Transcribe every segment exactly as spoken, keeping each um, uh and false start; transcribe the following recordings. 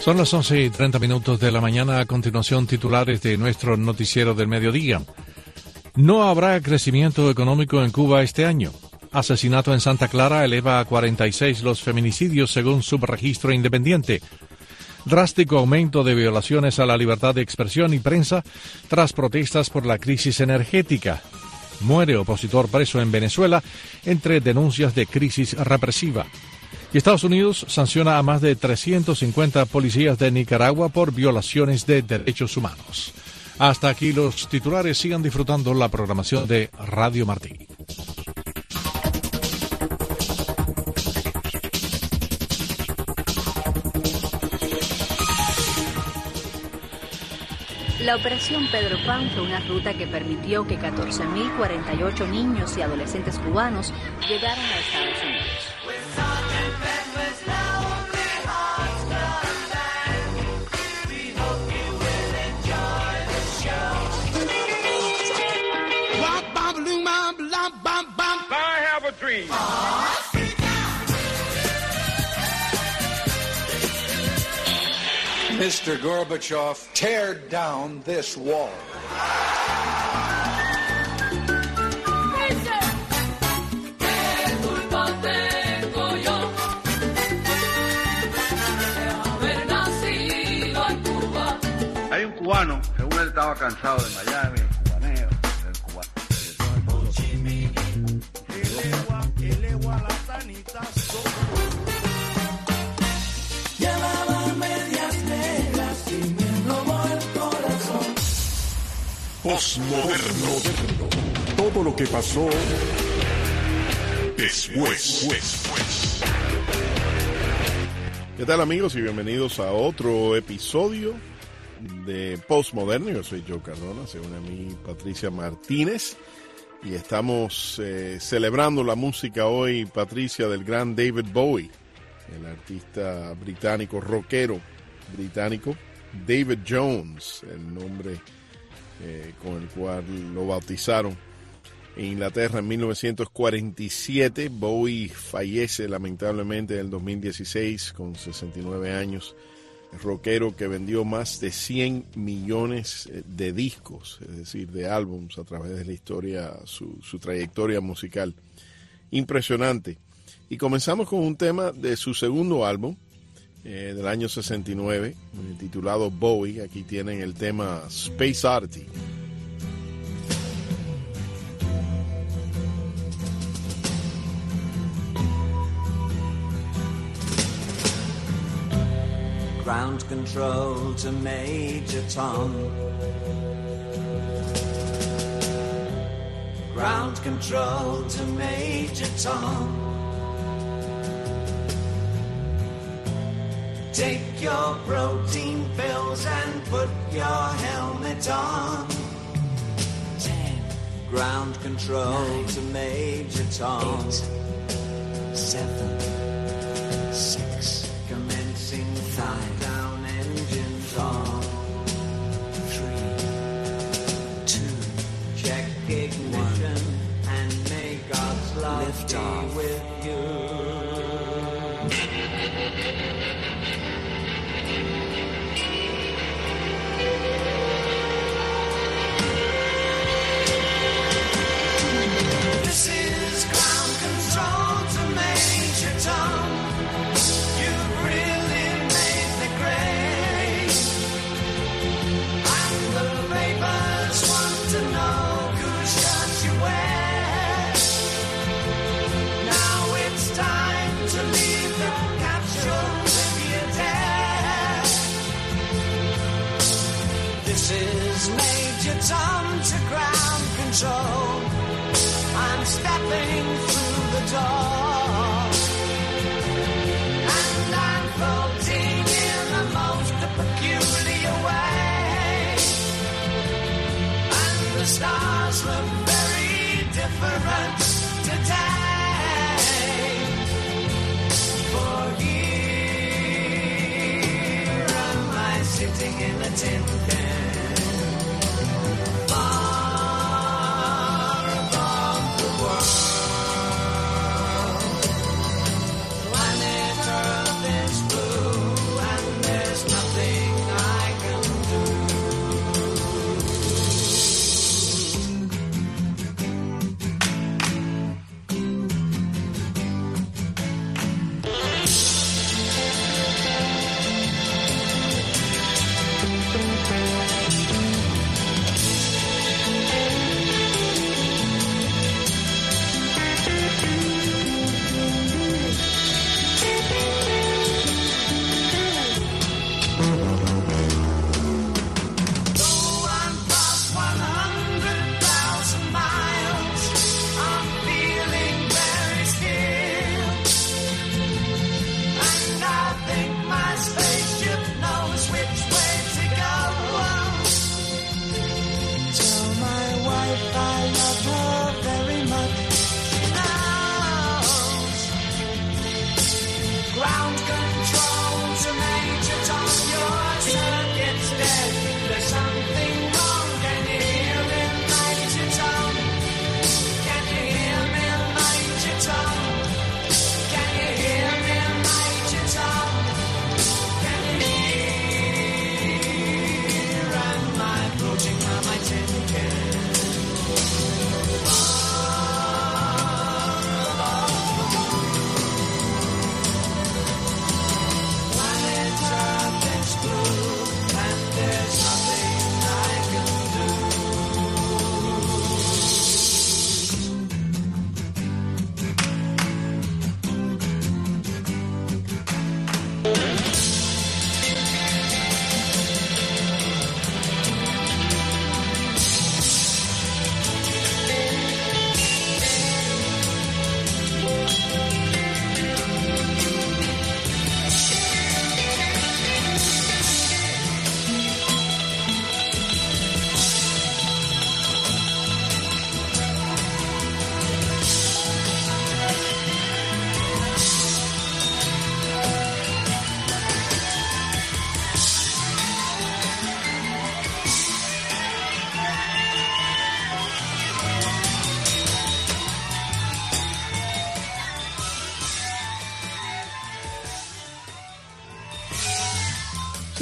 Son las once y treinta minutos de la mañana. A continuación, titulares de nuestro noticiero del mediodía. No habrá crecimiento económico en Cuba este año. Asesinato en Santa Clara eleva a cuarenta y seis los feminicidios según subregistro independiente. Drástico aumento de violaciones a la libertad de expresión y prensa tras protestas por la crisis energética. Muere opositor preso en Venezuela entre denuncias de crisis represiva. Y Estados Unidos sanciona a más de trescientos cincuenta policías de Nicaragua por violaciones de derechos humanos. Hasta aquí los titulares. Sigan disfrutando la programación de Radio Martí. La Operación Pedro Pan fue una ruta que permitió que catorce mil cuarenta y ocho niños y adolescentes cubanos llegaran a Estados Unidos. mister Gorbachev, tear down this wall. Hay un cubano, según él estaba cansado de Miami, el cubaneo, el cubano. Postmoderno. Todo lo que pasó después. después. ¿Qué tal, amigos? Y bienvenidos a otro episodio de Postmoderno. Yo soy Joe Cardona, se une a mí Patricia Martínez. Y estamos eh, celebrando la música hoy, Patricia, del gran David Bowie, el artista británico, rockero británico. David Jones, el nombre Eh, con el cual lo bautizaron en Inglaterra en mil novecientos cuarenta y siete. Bowie fallece lamentablemente en el dos mil dieciséis con sesenta y nueve años. El rockero que vendió más de cien millones de discos, es decir, de álbums a través de la historia, su, su trayectoria musical. Impresionante. Y comenzamos con un tema de su segundo álbum, Eh, del año sesenta y nueve, eh, titulado Bowie. Aquí tienen el tema Space Oddity. Ground control to Major Tom. Ground control to Major Tom. Take your protein pills and put your helmet on. Ten. Ground control nine, to Major Tom. Eight, seven, six. Commencing five. Down engines on. Three, two. Check ignition one, and may God's love lift be off with you. Tom to ground control. I'm stepping through the door, and I'm floating in the most peculiar way, and the stars look very different today. For here am I sitting in a tin can. Planet Earth is blue and there's no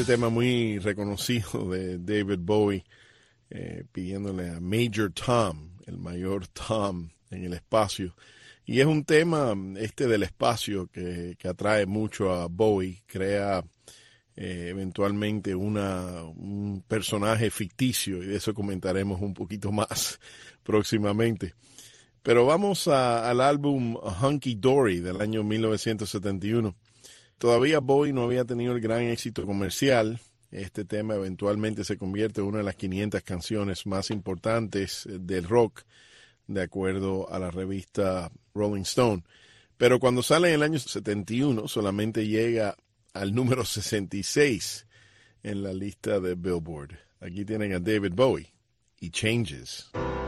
Este tema muy reconocido de David Bowie, eh, pidiéndole a Major Tom, el mayor Tom en el espacio. Y es un tema, este del espacio, que, que atrae mucho a Bowie, crea eh, eventualmente una, un personaje ficticio, y de eso comentaremos un poquito más próximamente. Pero vamos a, al álbum Hunky Dory del año mil novecientos setenta y uno. Todavía Bowie no había tenido el gran éxito comercial. Este tema eventualmente se convierte en una de las quinientas canciones más importantes del rock, de acuerdo a la revista Rolling Stone. Pero cuando sale en el año setenta y uno, solamente llega al número sesenta y seis en la lista de Billboard. Aquí tienen a David Bowie y Changes.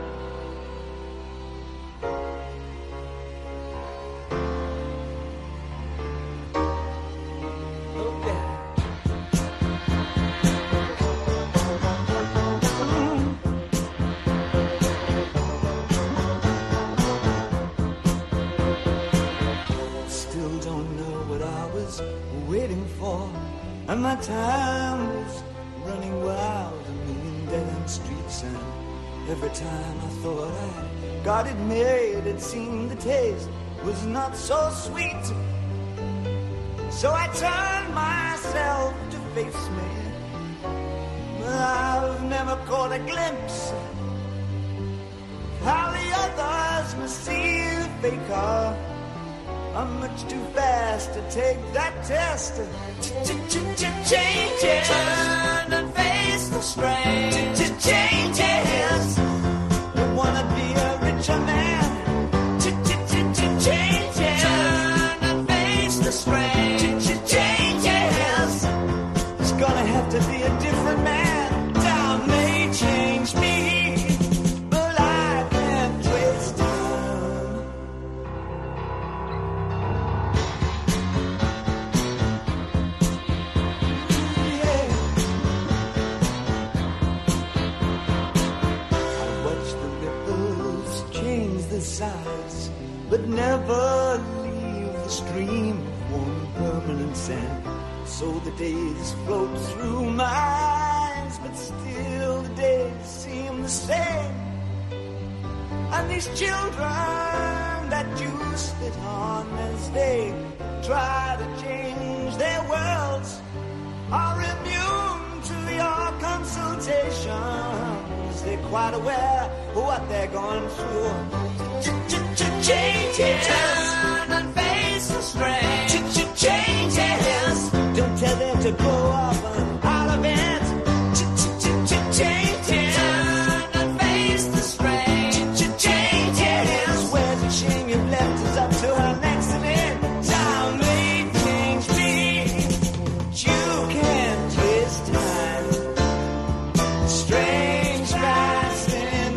And my time was running wild, a million dead-end streets, and every time I thought I got it made, it seemed the taste was not so sweet. So I turned myself to face me, but I've never caught a glimpse of how the others must see the faker. I'm much too fast to take that test. Changes. Turn and face the strain. Changes. Don't wanna be a richer man. Changes. Turn and face the strain. Changes. It's gonna have to be a different man. Time may change me, but I can't trace time. Sides, but never leave the stream of warm permanent sand. So the days float through my eyes, but still the days seem the same. And these children that you spit on as they try to change their worlds are immune to your consultations. They're quite aware of what they're going through. Changes. Turn and face the strain. Changes. Don't tell them to go up and out of it. Changes. Turn and face the strain. Changes. Where's the shame you've left us up to our next event? Time may change me. You can't twist time. Strange fascination.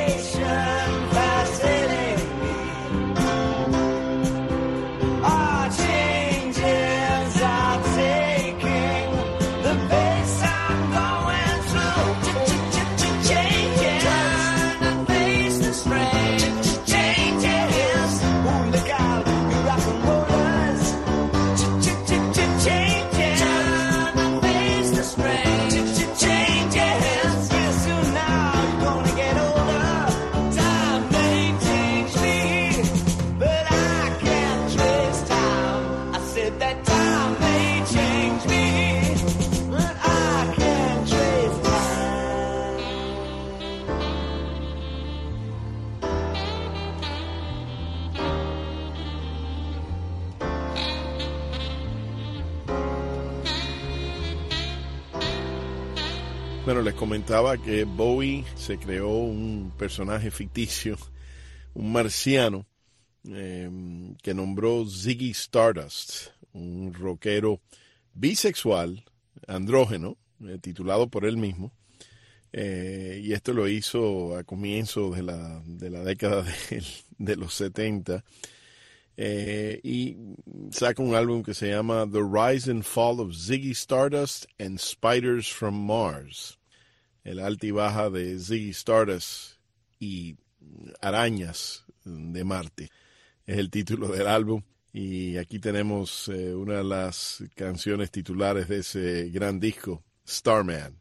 Bueno, les comentaba que Bowie se creó un personaje ficticio, un marciano, eh, que nombró Ziggy Stardust, un rockero bisexual, andrógeno, eh, titulado por él mismo, eh, y esto lo hizo a comienzos de la, de la década de, de los setenta, eh, y saca un álbum que se llama The Rise and Fall of Ziggy Stardust and Spiders from Mars. El alta y baja de Ziggy Stardust y arañas de Marte es el título del álbum. Y aquí tenemos eh, una de las canciones titulares de ese gran disco, Starman.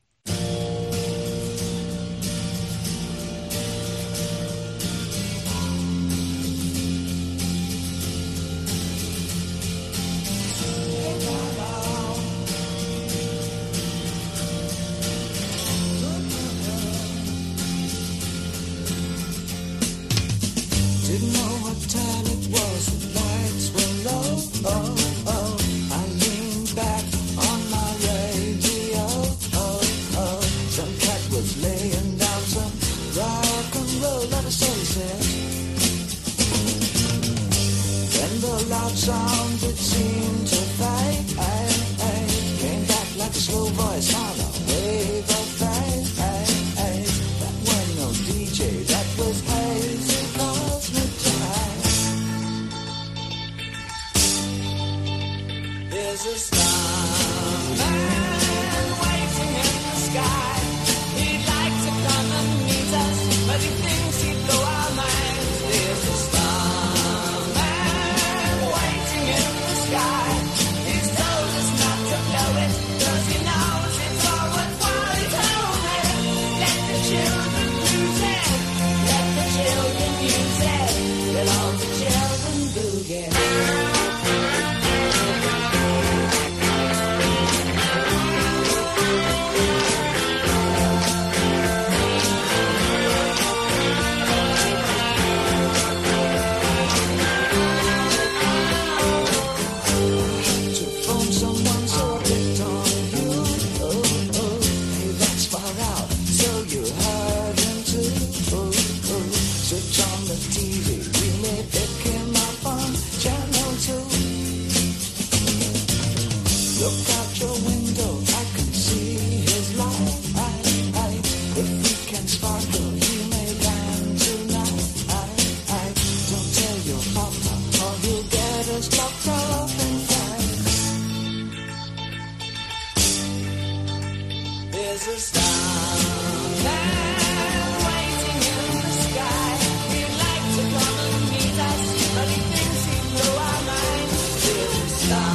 Didn't know what time it was, the lights were low. Oh, oh, I leaned back on my radio. Oh, oh, some cat was laying down some rock and roll, that is so he said. Then the loud sound it seemed to fade, came back like a slow voice on a wave of fade. That wasn't no D J, that was hazy cosmic time. There's a starman waiting in the sky. He'd like to come and meet us, but he thinks he'd blow our minds. There's a starman waiting in the sky. He's told us not to blow it, 'cause he knows it's all worthwhile. He told me, let the children lose it, let the children use it, let all the children boogie. To phone someone, so I picked on you. Oh, oh, hey, that's far out, so you heard him too. Oh, oh, switch on the T V, we may pick him up on channel two. Look out your window, I can see his light. If he can sparkle, he may land tonight. Don't tell your papa, or he'll get us locked up in fights. There's a starman waiting in the sky. He'd like to come and meet us, but he thinks he'd blow our minds. There's a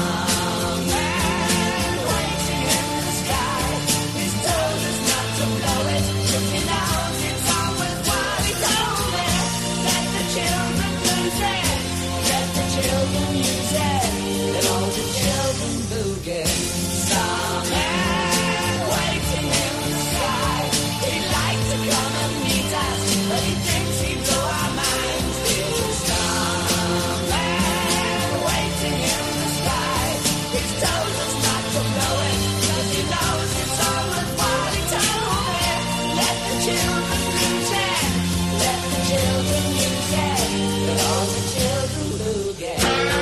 starman waiting in the sky. He's told us not to blow it, 'cause he knows it's all worthwhile. He told me, let the children lose it, let the children use it, let all the children boogie. Starman waiting in the sky. He'd like to come and meet us, but he thinks he'd blow our minds. There's a starman waiting in the sky. He's told us not to blow it, 'cause he knows it's all worthwhile. He told me, let the children lose it, let the children use it, let all the children boogie.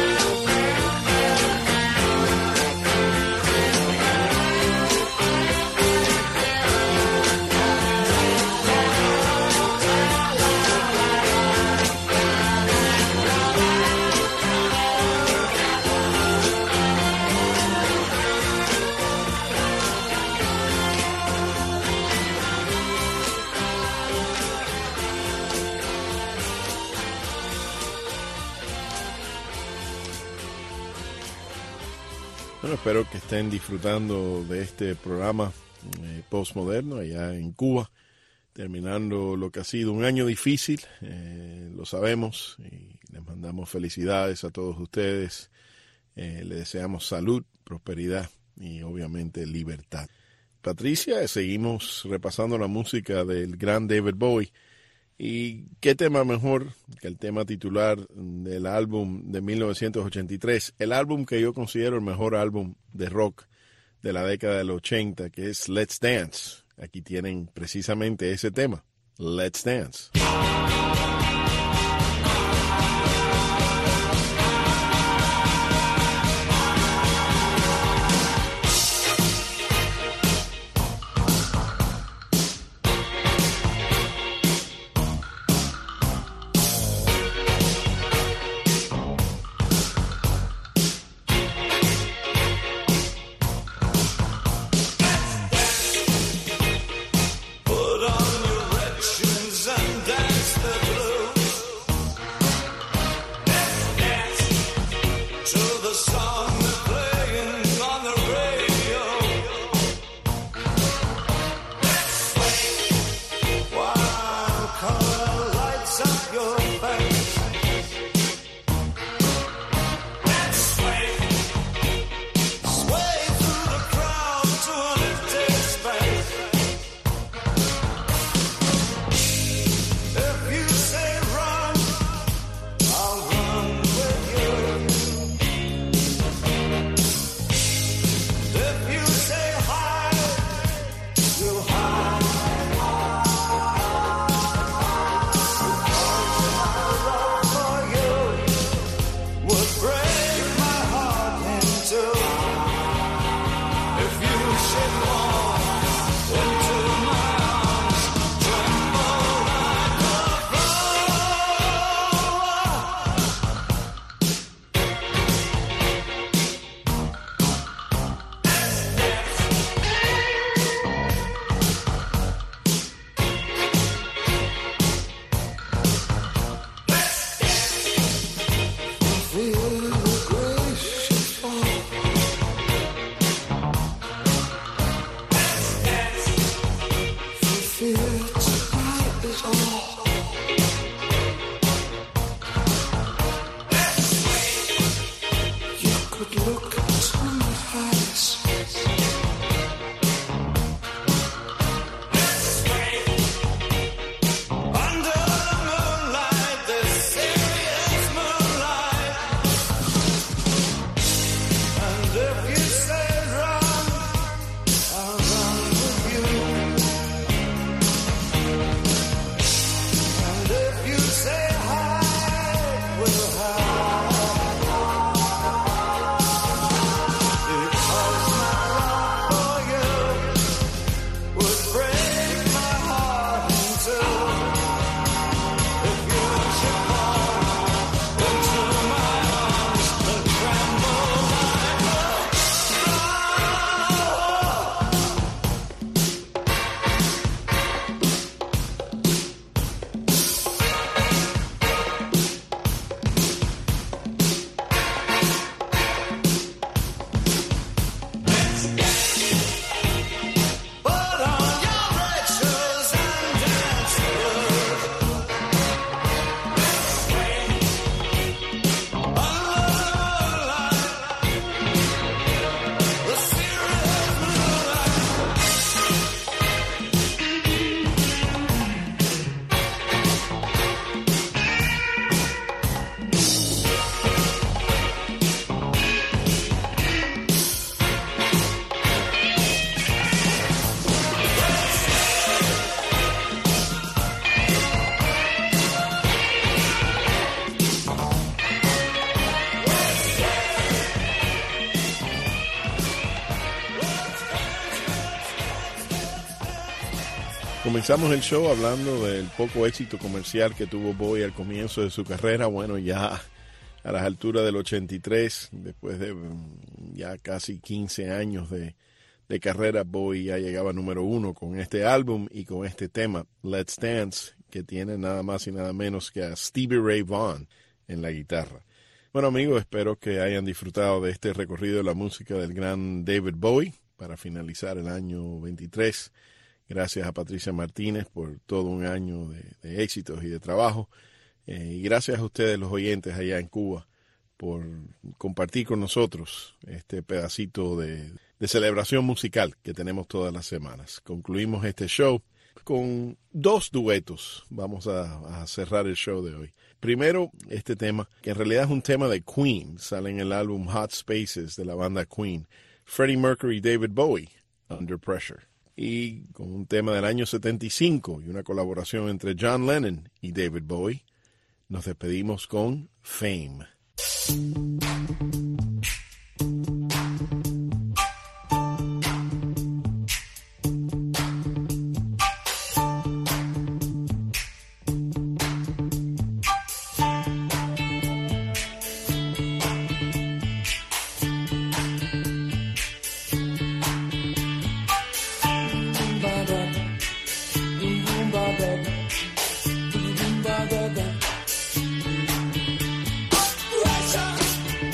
Bueno, espero que estén disfrutando de este programa eh, postmoderno allá en Cuba, terminando lo que ha sido un año difícil, eh, lo sabemos, y les mandamos felicidades a todos ustedes, eh, les deseamos salud, prosperidad y obviamente libertad. Patricia, seguimos repasando la música del gran David Bowie. ¿Y qué tema mejor que el tema titular del álbum de mil novecientos ochenta y tres? El álbum que yo considero el mejor álbum de rock de la década del ochenta, que es Let's Dance. Aquí tienen precisamente ese tema, Let's Dance. Put on your red shoes and dance the blues. to the song they're playing on the radio. Let's sway while color lights up your face. Let's sway, sway through the crowd to an empty space. If you say run, I'll run with you. If you say hide, you'll hide. Because my love for you would break my heart in two. If you should walk into my arms, tremble like a feel the grace you fall. For fear tonight is all. You could look into my eyes. Under the moonlight, this serious moonlight. And if you say run, I'll run with you. And if you say hide, we'll hide. Because my love for you would break my heart in two. If you should fall into my arms and tremble like a put on your red shoes and dance good. The serious moonlight. Comenzamos el show hablando del poco éxito comercial que tuvo Bowie al comienzo de su carrera. Bueno, ya a las alturas del ochenta y tres, después de mm, ya casi quince años de, de carrera, Bowie ya llegaba número uno con este álbum y con este tema, Let's Dance, que tiene nada más y nada menos que a Stevie Ray Vaughan en la guitarra. Bueno, amigos, espero que hayan disfrutado de este recorrido de la música del gran David Bowie para finalizar el año veintitrés. Gracias a Patricia Martínez por todo un año de, de éxitos y de trabajo. Eh, y gracias a ustedes, los oyentes allá en Cuba, por compartir con nosotros este pedacito de, de celebración musical que tenemos todas las semanas. Concluimos este show con dos duetos. Vamos a, a cerrar el show de hoy. Primero, este tema, que en realidad es un tema de Queen. Sale en el álbum Hot Spaces de la banda Queen. Freddie Mercury y David Bowie, Under Pressure. Y con un tema del año setenta y cinco y una colaboración entre John Lennon y David Bowie, nos despedimos con Fame. Russia!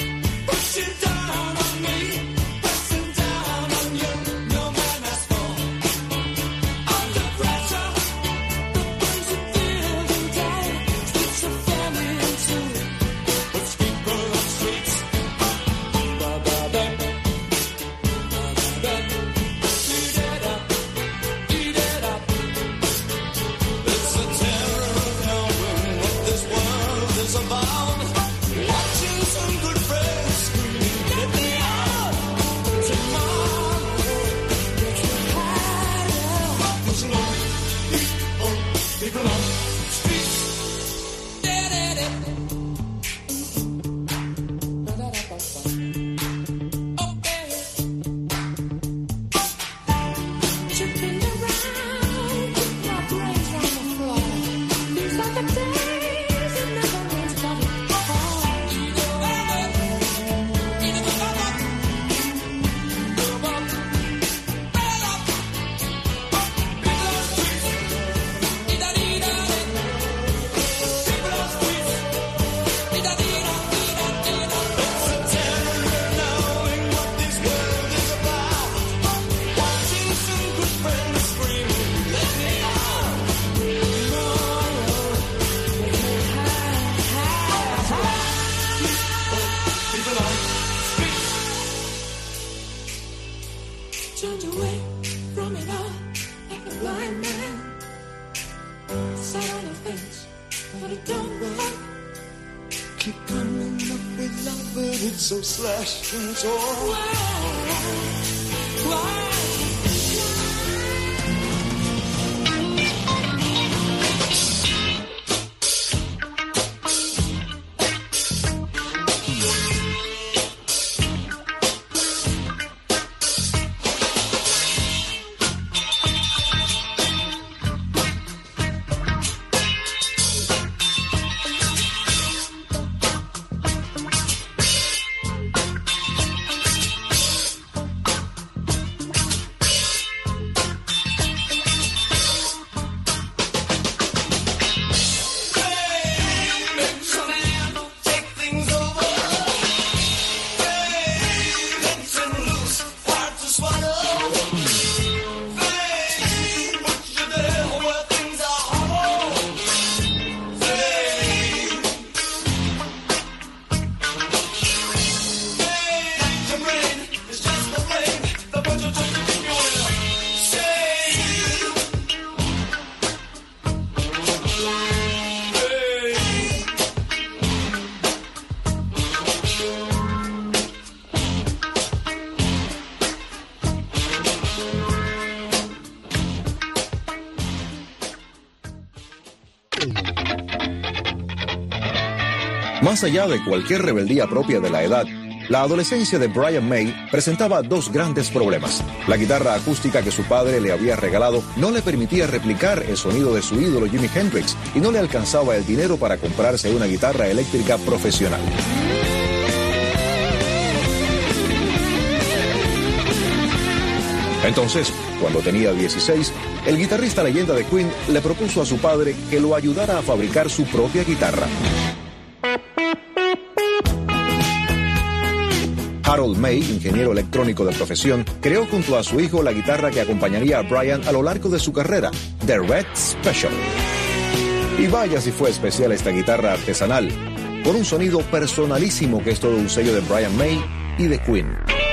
turned away from it all like a blind man. Sat on a fence, but it don't work. Keep coming up with love, but it's so slashed and torn. Why? Why? Más allá de cualquier rebeldía propia de la edad, la adolescencia de Brian May presentaba dos grandes problemas. La guitarra acústica que su padre le había regalado no le permitía replicar el sonido de su ídolo Jimi Hendrix y no le alcanzaba el dinero para comprarse una guitarra eléctrica profesional. Entonces, cuando tenía dieciséis, el guitarrista leyenda de Queen le propuso a su padre que lo ayudara a fabricar su propia guitarra. Harold May, ingeniero electrónico de profesión, creó junto a su hijo la guitarra que acompañaría a Brian a lo largo de su carrera, The Red Special. Y vaya si fue especial esta guitarra artesanal, con un sonido personalísimo que es todo un sello de Brian May y de Queen.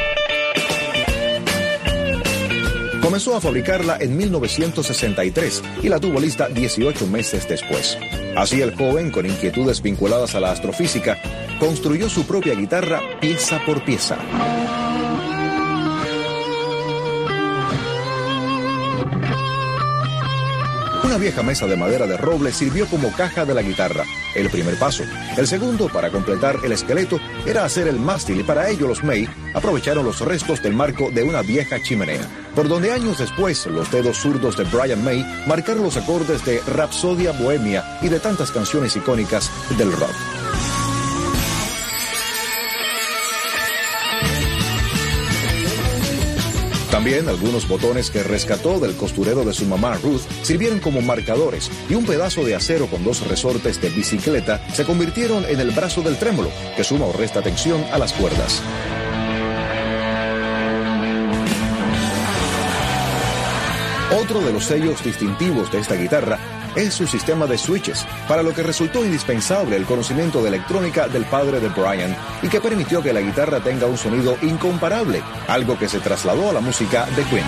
Comenzó a fabricarla en mil novecientos sesenta y tres y la tuvo lista dieciocho meses después. Así el joven, con inquietudes vinculadas a la astrofísica, construyó su propia guitarra pieza por pieza. Una vieja mesa de madera de roble sirvió como caja de la guitarra, el primer paso. El segundo, para completar el esqueleto, era hacer el mástil y para ello los May aprovecharon los restos del marco de una vieja chimenea, por donde años después los dedos zurdos de Brian May marcaron los acordes de Rapsodia Bohemia y de tantas canciones icónicas del rock. También algunos botones que rescató del costurero de su mamá Ruth sirvieron como marcadores y un pedazo de acero con dos resortes de bicicleta se convirtieron en el brazo del trémolo, que suma o resta tensión a las cuerdas. Otro de los sellos distintivos de esta guitarra es su sistema de switches, para lo que resultó indispensable el conocimiento de electrónica del padre de Brian y que permitió que la guitarra tenga un sonido incomparable, algo que se trasladó a la música de Queen.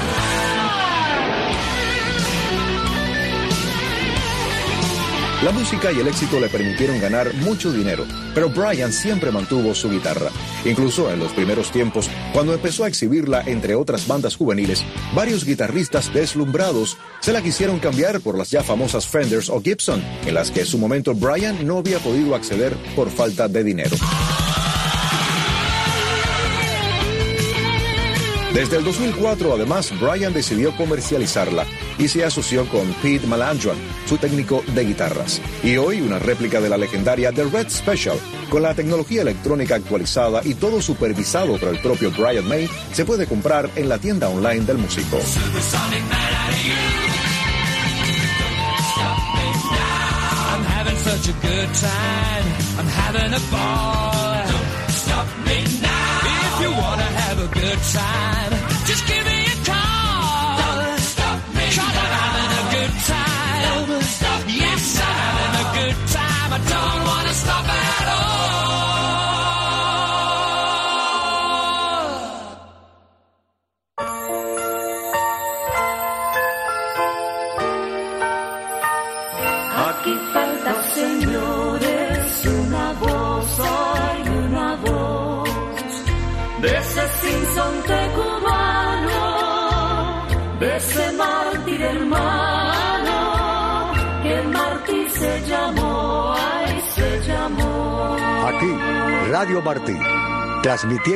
La música y el éxito le permitieron ganar mucho dinero, pero Brian siempre mantuvo su guitarra. Incluso en los primeros tiempos, cuando empezó a exhibirla entre otras bandas juveniles, varios guitarristas deslumbrados se la quisieron cambiar por las ya famosas Fenders o Gibson, en las que en su momento Brian no había podido acceder por falta de dinero. Desde el dos mil cuatro, además, Brian decidió comercializarla y se asoció con Pete Melandron, su técnico de guitarras. Y hoy, una réplica de la legendaria The Red Special, con la tecnología electrónica actualizada y todo supervisado por el propio Brian May, se puede comprar en la tienda online del músico. Good time. Just give me a call. Don't stop me. Cause I'm having a good time. Don't stop me. Yes, I'm having a good time. I don't want to stop at all. Aquí falta, señores, una voz, hay una voz de ese sinsonte cubano, de ese mártir hermano, que el mártir se llamó, ay, se llamó. Aquí, Radio Martí, transmitiendo